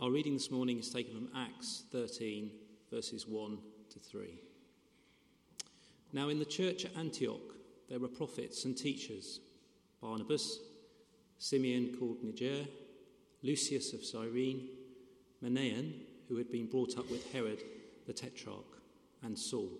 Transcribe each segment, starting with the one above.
Our reading this morning is taken from Acts 13, verses 1 to 3. Now in the church at Antioch there were prophets and teachers, Barnabas, Simeon called Niger, Lucius of Cyrene, Manaen, who had been brought up with Herod the Tetrarch, and Saul.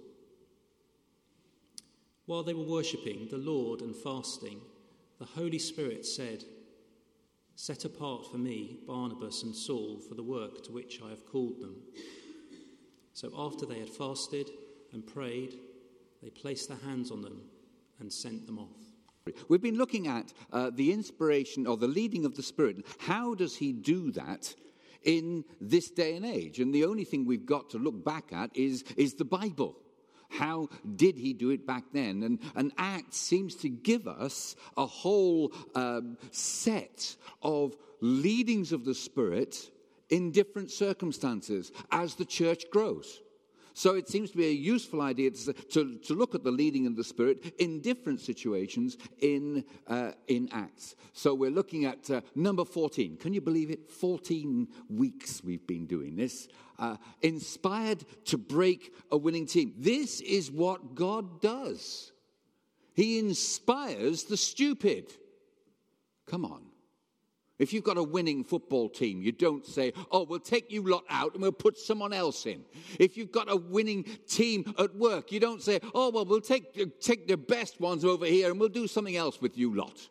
While they were worshipping the Lord and fasting, the Holy Spirit said, "Set apart for me Barnabas and Saul for the work to which I have called them." So after they had fasted and prayed, they placed their hands on them and sent them off. We've been looking at the inspiration or the leading of the Spirit. How does he do that in this day and age? And the only thing we've got to look back at is the Bible. How did he do it back then? And Acts seems to give us a whole set of leadings of the Spirit in different circumstances as the church grows. So it seems to be a useful idea to look at the leading of the Spirit in different situations in Acts. So we're looking at number 14. Can you believe it? 14 weeks we've been doing this. Inspired to break a winning team. This is what God does. He inspires the stupid. Come on. If you've got a winning football team, you don't say, "Oh, we'll take you lot out and we'll put someone else in." If you've got a winning team at work, you don't say, "Oh, well, we'll take the best ones over here and we'll do something else with you lot."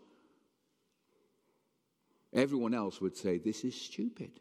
Everyone else would say, "This is stupid."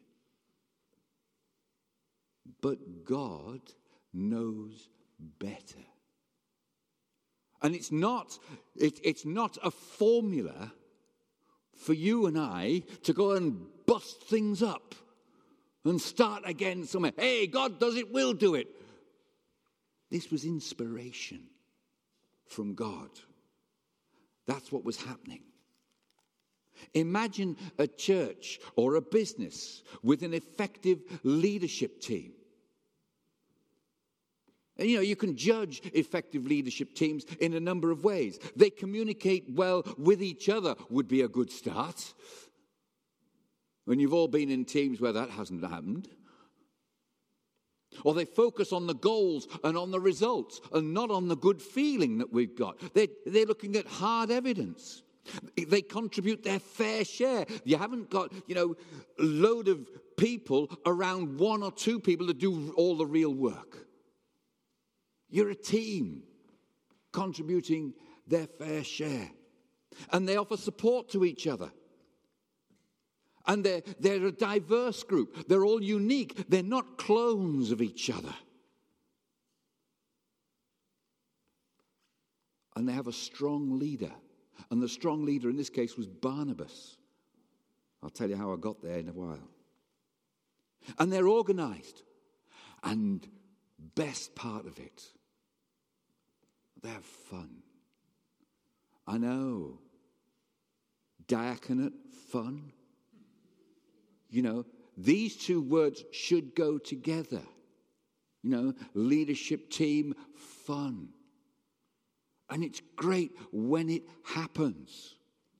But God knows better. And it's not a formula for you and I to go and bust things up and start again somewhere. Hey, God does it, we'll do it. This was inspiration from God. That's what was happening. Imagine a church or a business with an effective leadership team. And, you can judge effective leadership teams in a number of ways. They communicate well with each other would be a good start. When you've all been in teams where that hasn't happened. Or they focus on the goals and on the results and not on the good feeling that we've got. They're looking at hard evidence. They contribute their fair share. You haven't got, a load of people around one or two people that do all the real work. You're a team contributing their fair share. And they offer support to each other. And they're a diverse group. They're all unique. They're not clones of each other. And they have a strong leader. And the strong leader in this case was Barnabas. I'll tell you how I got there in a while. And they're organized. And best part of it, they have fun. I know. Diaconate, fun. These two words should go together. Leadership team, fun. And it's great when it happens.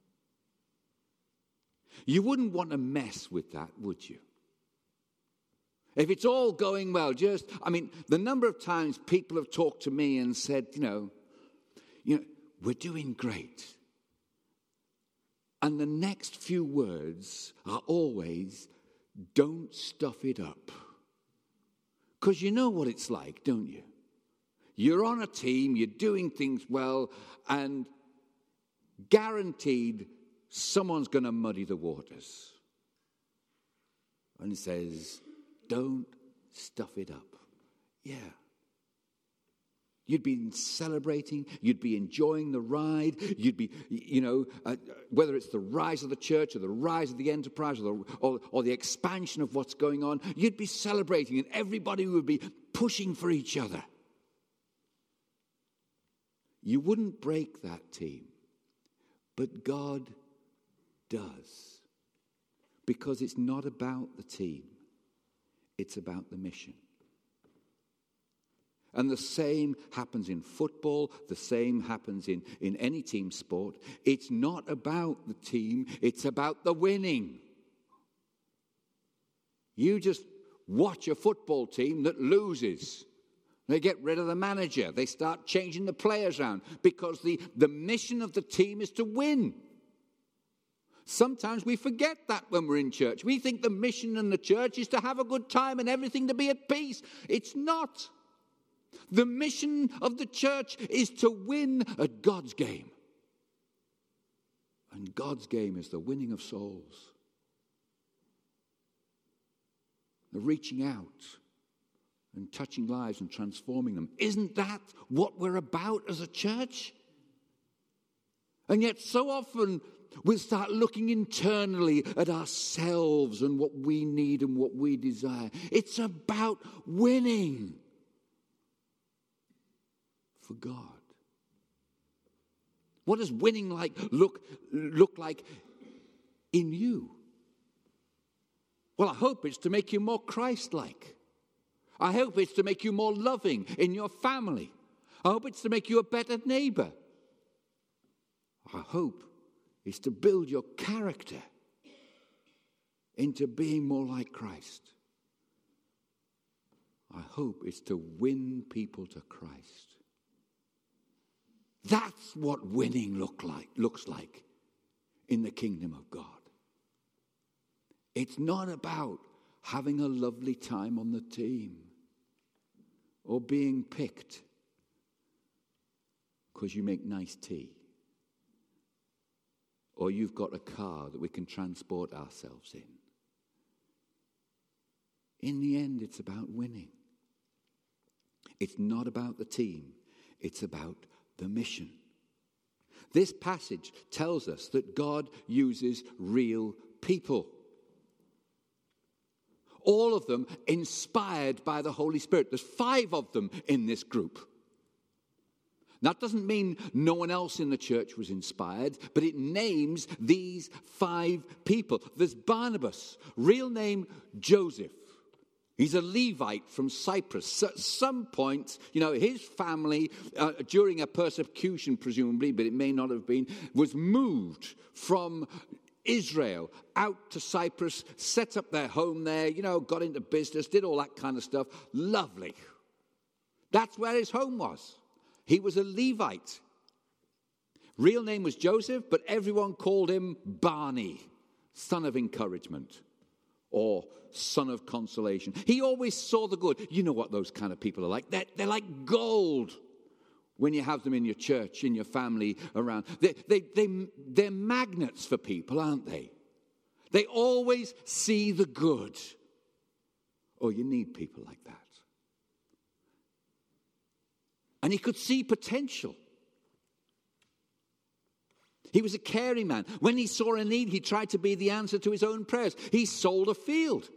You wouldn't want to mess with that, would you? If it's all going well, the number of times people have talked to me and said, we're doing great. And the next few words are always, don't stuff it up. Because you know what it's like, don't you? You're on a team, you're doing things well, and guaranteed someone's going to muddy the waters. And it says, don't stuff it up. Yeah. You'd be celebrating, you'd be enjoying the ride, you'd be, whether it's the rise of the church or the rise of the enterprise or the expansion of what's going on, you'd be celebrating and everybody would be pushing for each other. You wouldn't break that team, but God does. Because it's not about the team, it's about the mission. And the same happens in football, the same happens in any team sport. It's not about the team, it's about the winning. You just watch a football team that loses. They get rid of the manager. They start changing the players around because the mission of the team is to win. Sometimes we forget that when we're in church. We think the mission in the church is to have a good time and everything to be at peace. It's not. The mission of the church is to win at God's game. And God's game is the winning of souls. The reaching out and touching lives and transforming them. Isn't that what we're about as a church? And yet so often we'll start looking internally at ourselves and what we need and what we desire. It's about winning for God. What does winning look like in you? Well, I hope it's to make you more Christ-like. I hope it's to make you more loving in your family. I hope it's to make you a better neighbor. I hope it's to build your character into being more like Christ. I hope it's to win people to Christ. That's what winning looks like in the kingdom of God. It's not about having a lovely time on the team or being picked because you make nice tea or you've got a car that we can transport ourselves in. In the end, it's about winning. It's not about the team. It's about the mission. This passage tells us that God uses real people. All of them inspired by the Holy Spirit. There's 5 of them in this group. That doesn't mean no one else in the church was inspired, but it names these 5 people. There's Barnabas, real name Joseph. He's a Levite from Cyprus. At some point, his family, during a persecution presumably, but it may not have been, was moved from Israel out to Cyprus, set up their home there, got into business, did all that kind of stuff. Lovely. That's where his home was. He was a Levite. Real name was Joseph, but everyone called him Barney, son of encouragement, or son of consolation. He always saw the good. You know what those kind of people are like. They're like gold when you have them in your church, in your family, around. They're magnets for people, aren't they? They always see the good. Oh, you need people like that. And he could see potential. He was a caring man. When he saw a need, he tried to be the answer to his own prayers. He sold a field.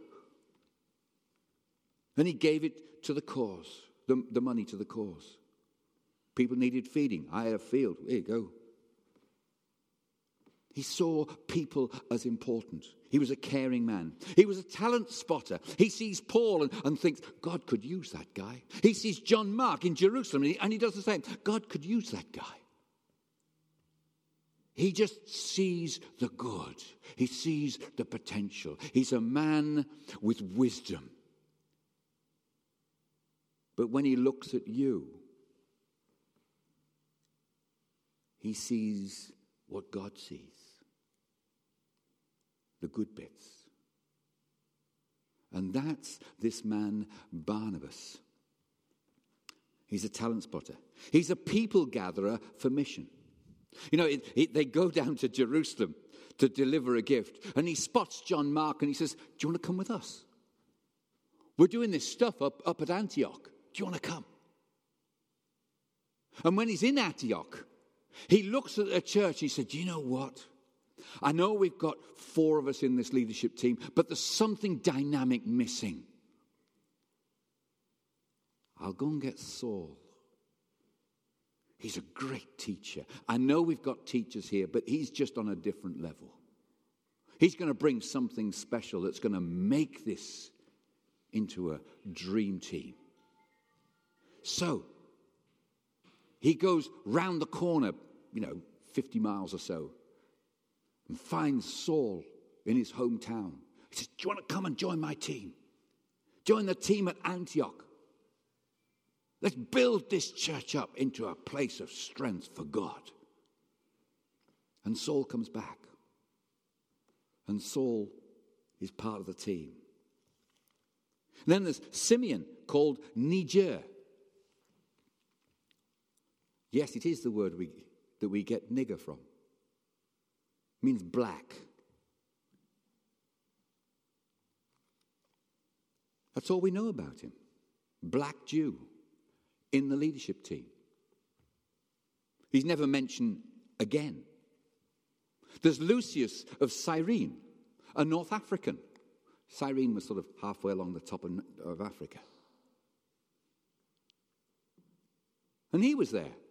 And he gave it to the cause, the money to the cause. People needed feeding. I had a field. Here you go. He saw people as important. He was a caring man. He was a talent spotter. He sees Paul and thinks, God could use that guy. He sees John Mark in Jerusalem and he does the same. God could use that guy. He just sees the good. He sees the potential. He's a man with wisdom. But when he looks at you, he sees what God sees. The good bits. And that's this man, Barnabas. He's a talent spotter. He's a people gatherer for mission. They go down to Jerusalem to deliver a gift. And he spots John Mark and he says, do you want to come with us? We're doing this stuff up at Antioch. Do you want to come? And when he's in Antioch, he looks at the church. He said, you know what? I know we've got 4 of us in this leadership team, but there's something dynamic missing. I'll go and get Saul. He's a great teacher. I know we've got teachers here, but he's just on a different level. He's going to bring something special that's going to make this into a dream team. So, he goes round the corner, 50 miles or so, and finds Saul in his hometown. He says, do you want to come and join my team? Join the team at Antioch. Let's build this church up into a place of strength for God. And Saul comes back. And Saul is part of the team. And then there's Simeon, called Niger. Yes, it is the word that we get nigger from. It means black. That's all we know about him. Black Jew in the leadership team. He's never mentioned again. There's Lucius of Cyrene, a North African. Cyrene was sort of halfway along the top of Africa. And he was there.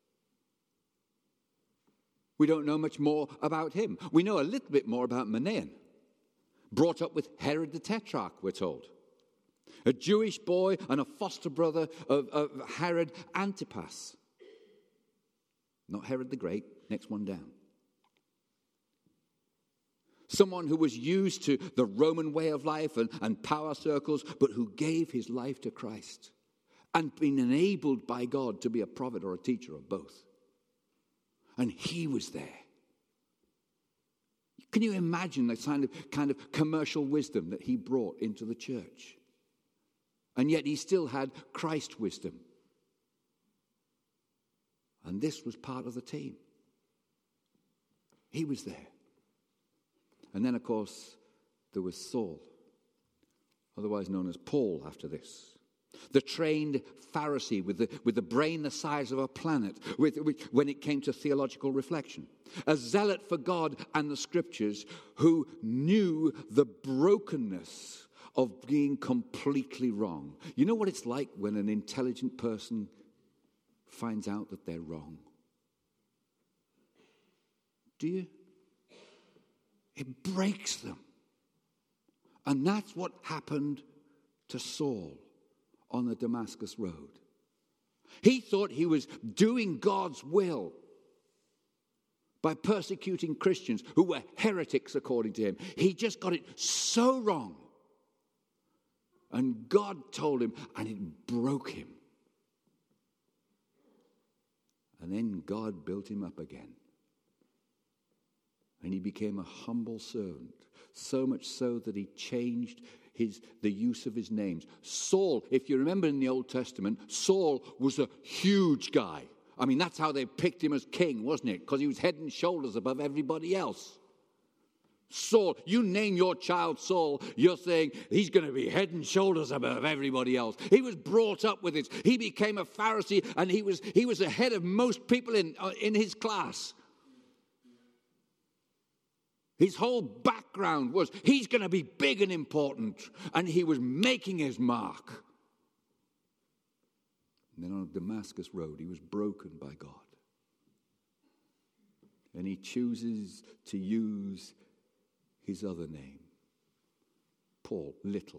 We don't know much more about him. We know a little bit more about Manaen. Brought up with Herod the Tetrarch, we're told. A Jewish boy and a foster brother of Herod Antipas. Not Herod the Great, next one down. Someone who was used to the Roman way of life and power circles, but who gave his life to Christ and been enabled by God to be a prophet or a teacher or both. And he was there. Can you imagine the kind of commercial wisdom that he brought into the church? And yet he still had Christ wisdom. And this was part of the team. He was there. And then, of course, there was Saul, otherwise known as Paul after this. The trained Pharisee with the brain the size of a planet when it came to theological reflection. A zealot for God and the Scriptures who knew the brokenness of being completely wrong. You know what it's like when an intelligent person finds out that they're wrong? Do you? It breaks them. And that's what happened to Saul on the Damascus Road. He thought he was doing God's will by persecuting Christians who were heretics according to him. He just got it so wrong. And God told him, and it broke him. And then God built him up again. And he became a humble servant, so much so that he changed the use of his names. Saul, if you remember in the Old Testament, Saul was a huge guy. I mean, that's how they picked him as king, wasn't it? Because he was head and shoulders above everybody else. Saul, you name your child Saul, you're saying he's going to be head and shoulders above everybody else. He was brought up with it. He became a Pharisee, and he was ahead of most people in his class. His whole background was he's going to be big and important, and he was making his mark. And then on Damascus Road, he was broken by God. And he chooses to use his other name, Paul, little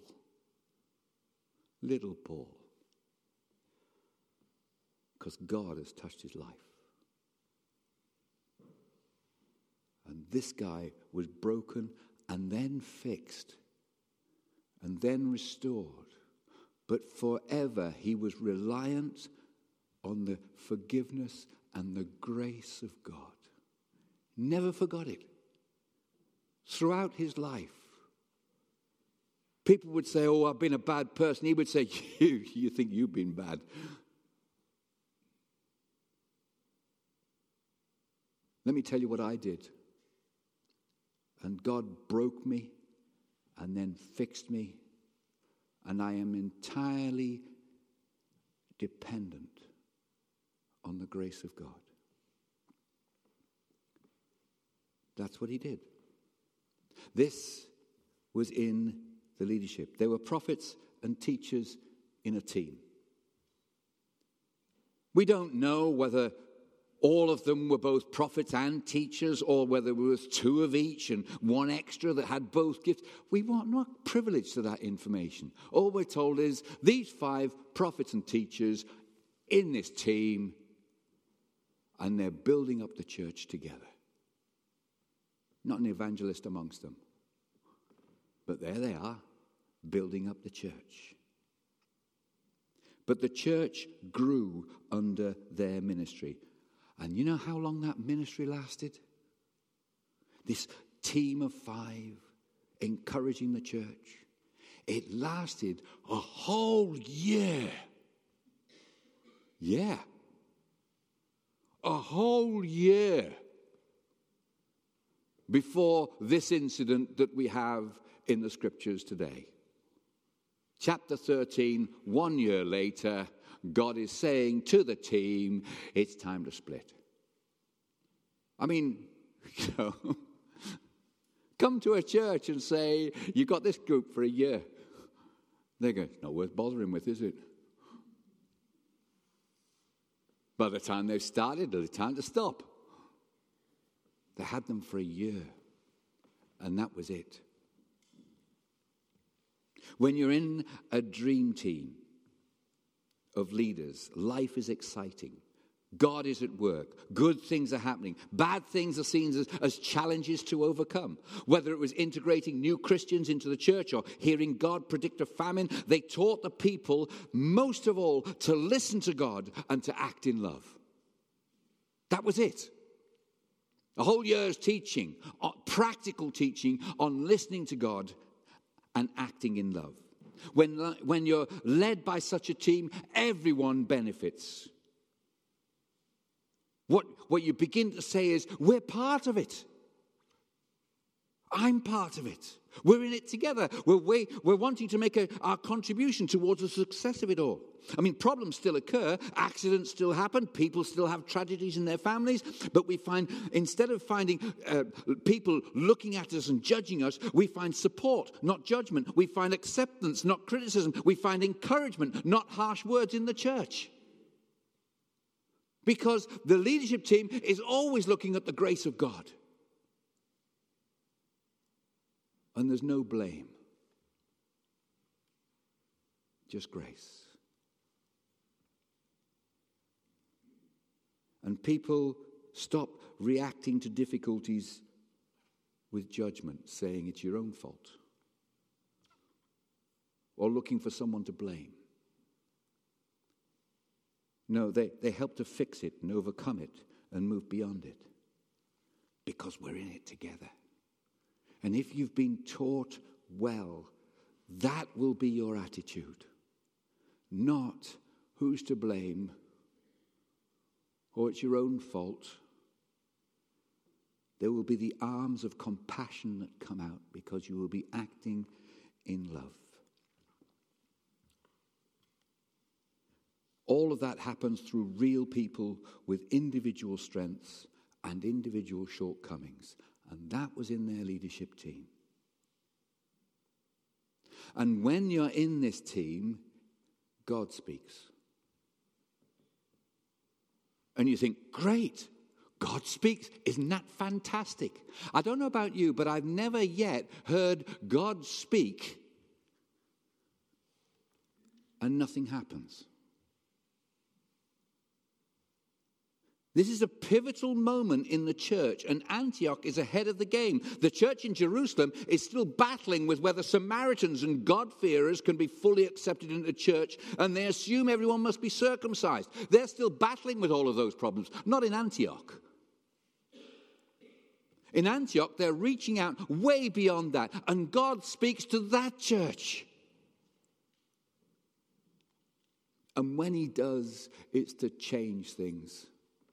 Paul, because God has touched his life. And this guy was broken and then fixed and then restored. But forever he was reliant on the forgiveness and the grace of God. Never forgot it. Throughout his life. People would say, oh, I've been a bad person. He would say, you think you've been bad. Let me tell you what I did. And God broke me and then fixed me. And I am entirely dependent on the grace of God. That's what he did. This was in the leadership. There were prophets and teachers in a team. We don't know whether all of them were both prophets and teachers, or whether there was two of each and one extra that had both gifts. We weren't not privileged to that information. All we're told is these 5 prophets and teachers in this team, and they're building up the church together. Not an evangelist amongst them. But there they are, building up the church. But the church grew under their ministry. And you know how long that ministry lasted? This team of 5 encouraging the church. It lasted a whole year. Yeah. A whole year before this incident that we have in the scriptures today. Chapter 13, 1 year later, God is saying to the team, it's time to split. I mean, come to a church and say, you've got this group for a year. They go, it's not worth bothering with, is it? By the time they've started, it's time to stop. They had them for a year, and that was it. When you're in a dream team of leaders, life is exciting. God is at work. Good things are happening. Bad things are seen as challenges to overcome. Whether it was integrating new Christians into the church or hearing God predict a famine, they taught the people, most of all, to listen to God and to act in love. That was it. A whole year's teaching, practical teaching on listening to God and acting in love. When you're led by such a team, everyone benefits. What you begin to say is, we're part of it. I'm part of it. We're in it together. We're wanting to make our contribution towards the success of it all. I mean, problems still occur. Accidents still happen. People still have tragedies in their families. But we find, instead of finding people looking at us and judging us, we find support, not judgment. We find acceptance, not criticism. We find encouragement, not harsh words in the church. Because the leadership team is always looking at the grace of God. And there's no blame. Just grace. And people stop reacting to difficulties with judgment, saying it's your own fault. Or looking for someone to blame. No, they help to fix it and overcome it and move beyond it. Because we're in it together. And if you've been taught well, that will be your attitude. Not who's to blame or it's your own fault. There will be the arms of compassion that come out because you will be acting in love. All of that happens through real people with individual strengths and individual shortcomings. And that was in their leadership team. And when you're in this team, God speaks. And you think, great, God speaks. Isn't that fantastic? I don't know about you, but I've never yet heard God speak and nothing happens. This is a pivotal moment in the church, and Antioch is ahead of the game. The church in Jerusalem is still battling with whether Samaritans and God-fearers can be fully accepted into the church, and they assume everyone must be circumcised. They're still battling with all of those problems, not in Antioch. In Antioch, they're reaching out way beyond that, and God speaks to that church. And when he does, it's to change things.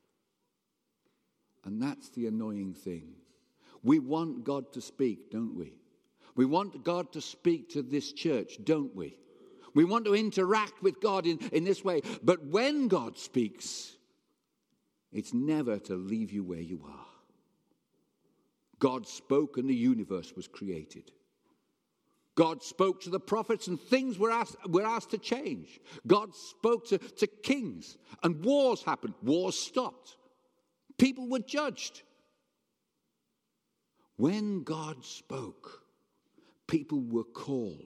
And that's the annoying thing. We want God to speak, don't we? We want God to speak to this church, don't we? We want to interact with God in this way. But when God speaks, it's never to leave you where you are. God spoke and the universe was created. God spoke to the prophets and things were asked to change. God spoke to kings and wars happened. Wars stopped. People were judged. When God spoke, people were called.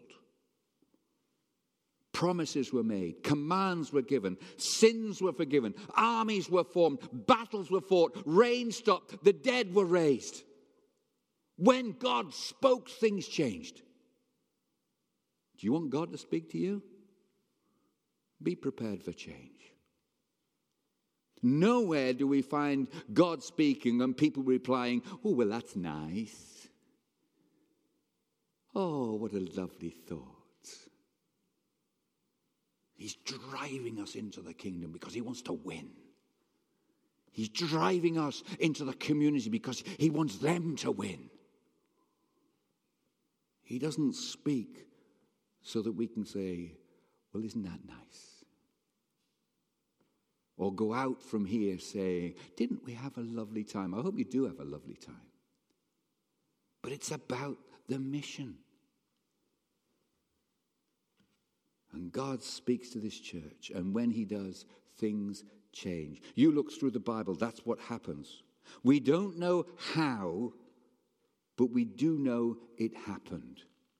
Promises were made. Commands were given. Sins were forgiven. Armies were formed. Battles were fought. Rain stopped. The dead were raised. When God spoke, things changed. Do you want God to speak to you? Be prepared for change. Nowhere do we find God speaking and people replying, oh, well, that's nice. Oh, what a lovely thought. He's driving us into the kingdom because he wants to win. He's driving us into the community because he wants them to win. He doesn't speak so that we can say, well, isn't that nice? Or go out from here saying, didn't we have a lovely time? I hope you do have a lovely time. But it's about the mission. And God speaks to this church, and when he does, things change. You look through the Bible, that's what happens. We don't know how, but we do know it happened.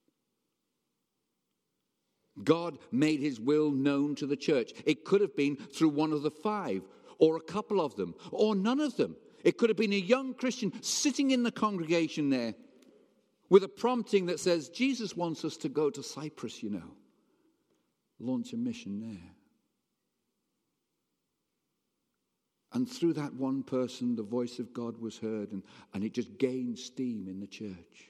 God made his will known to the church. It could have been through one of the five, or a couple of them, or none of them. It could have been a young Christian sitting in the congregation there with a prompting that says, Jesus wants us to go to Cyprus, you know. Launch a mission there. And through that one person, the voice of God was heard, and it just gained steam in the church.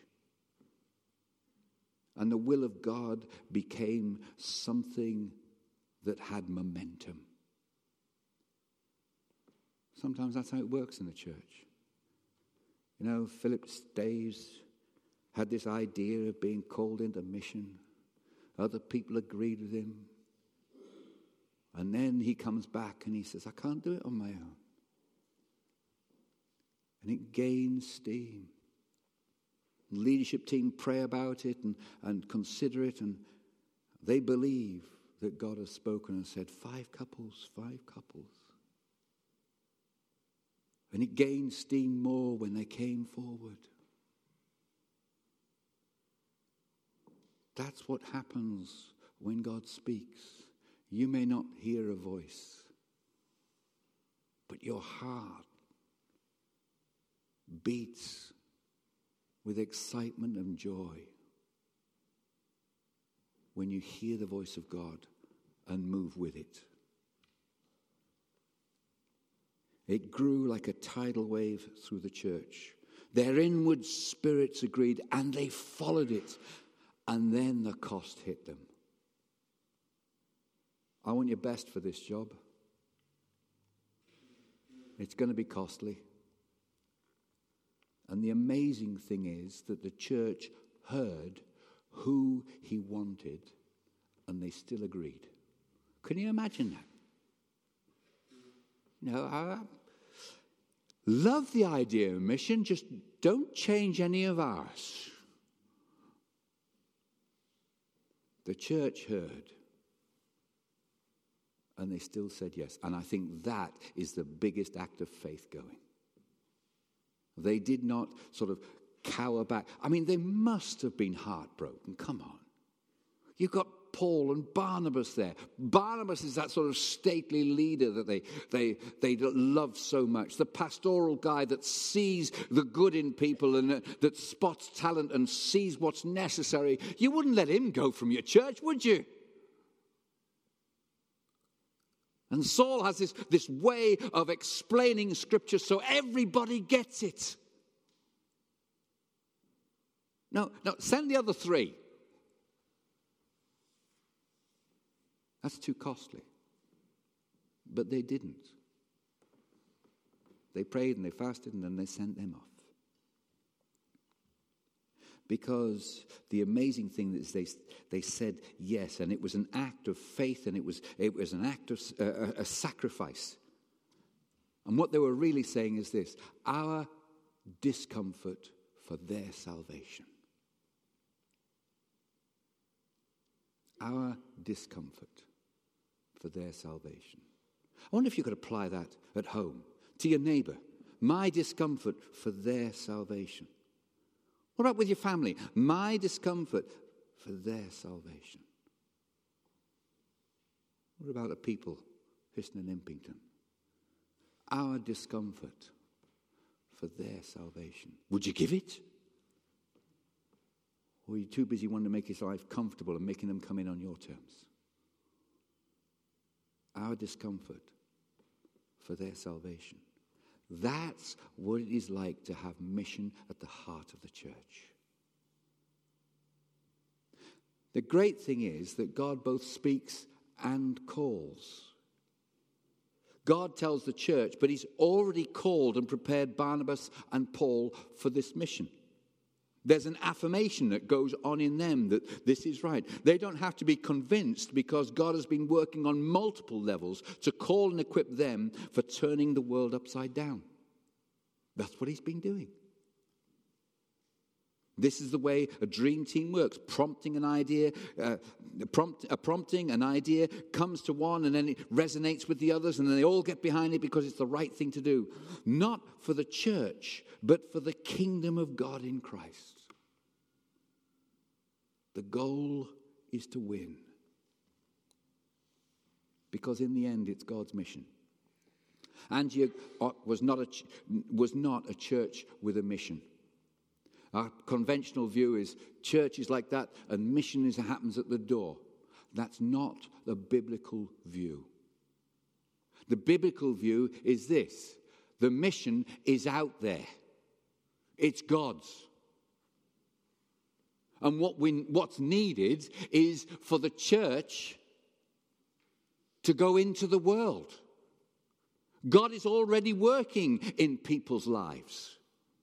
And the will of God became something that had momentum. Sometimes that's how it works in the church. You know, Philip Staves had this idea of being called into mission. Other people agreed with him. And then he comes back and he says, I can't do it on my own. And it gains steam. The leadership team pray about it and consider it, and they believe that God has spoken and said, 5 couples. And it gained steam more when they came forward. That's what happens when God speaks. You may not hear a voice, but your heart beats with excitement and joy when you hear the voice of God and move with it. It grew like a tidal wave through the church. Their inward spirits agreed and they followed it. And then the cost hit them. I want your best for this job. It's going to be costly. And the amazing thing is that the church heard who he wanted, and they still agreed. Can you imagine that? You know, I love the idea of mission, just don't change any of ours. The church heard, and they still said yes. And I think that is the biggest act of faith going. They did not sort of cower back. I mean, they must have been heartbroken. Come on. You've got Paul and Barnabas there. Barnabas is that sort of stately leader that they love so much. The pastoral guy that sees the good in people and that spots talent and sees what's necessary. You wouldn't let him go from your church, would you? And Saul has this way of explaining Scripture so everybody gets it. No, send the other 3. That's too costly. But they didn't. They prayed and they fasted and then they sent them off. Because the amazing thing is they said yes, and it was an act of faith, and it was an act of a sacrifice. And what they were really saying is this: our discomfort for their salvation. Our discomfort for their salvation. I wonder if you could apply that at home to your neighbor. My discomfort for their salvation. What about with your family? My discomfort for their salvation. What about the people, Histon and Impington? Our discomfort for their salvation. Would you give it? Or are you too busy wanting to make his life comfortable and making them come in on your terms? Our discomfort for their salvation. That's what it is like to have mission at the heart of the church. The great thing is that God both speaks and calls. God tells the church, but he's already called and prepared Barnabas and Paul for this mission. There's an affirmation that goes on in them that this is right. They don't have to be convinced because God has been working on multiple levels to call and equip them for turning the world upside down. That's what he's been doing. This is the way a dream team works. Prompting an idea comes to one and then it resonates with the others and then they all get behind it because it's the right thing to do. Not for the church, but for the kingdom of God in Christ. The goal is to win. Because in the end, it's God's mission. Antioch was not a church with a mission. Our conventional view is church is like that and mission happens at the door. That's not the biblical view. The biblical view is this. The mission is out there. It's God's. And what's needed is for the church to go into the world. God is already working in people's lives.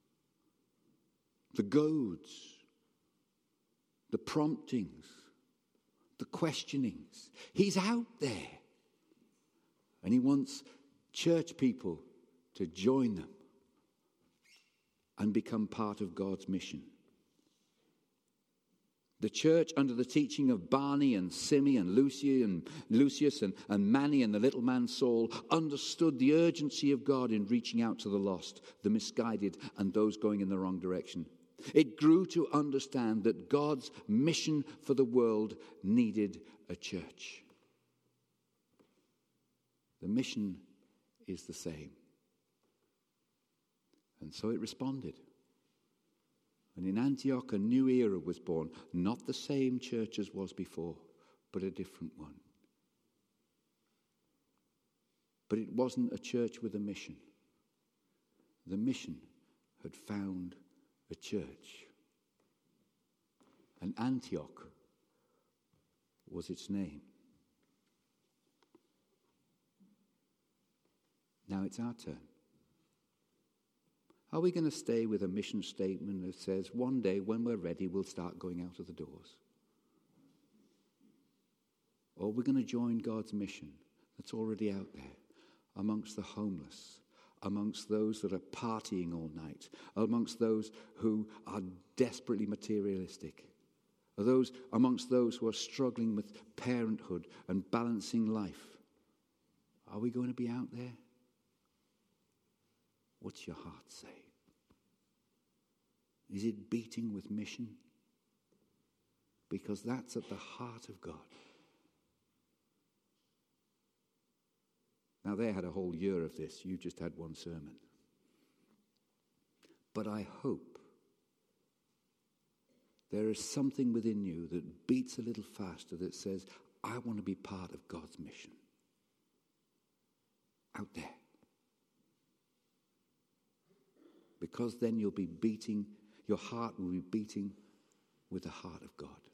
The goads, the promptings, the questionings. He's out there. And he wants church people to join them and become part of God's mission. The church, under the teaching of Barney and Simi and Lucius and Manny and the little man Saul, understood the urgency of God in reaching out to the lost, the misguided, and those going in the wrong direction. It grew to understand that God's mission for the world needed a church. The mission is the same. And so it responded. And in Antioch, a new era was born. Not the same church as was before, but a different one. But it wasn't a church with a mission. The mission had found a church. And Antioch was its name. Now it's our turn. Are we going to stay with a mission statement that says one day when we're ready we'll start going out of the doors? Or are we going to join God's mission that's already out there amongst the homeless, amongst those that are partying all night, amongst those who are desperately materialistic, amongst those who are struggling with parenthood and balancing life? Are we going to be out there? What's your heart say? Is it beating with mission? Because that's at the heart of God. Now, they had a whole year of this. You just had one sermon. But I hope there is something within you that beats a little faster that says, I want to be part of God's mission. Out there. Because then your heart will be beating with the heart of God.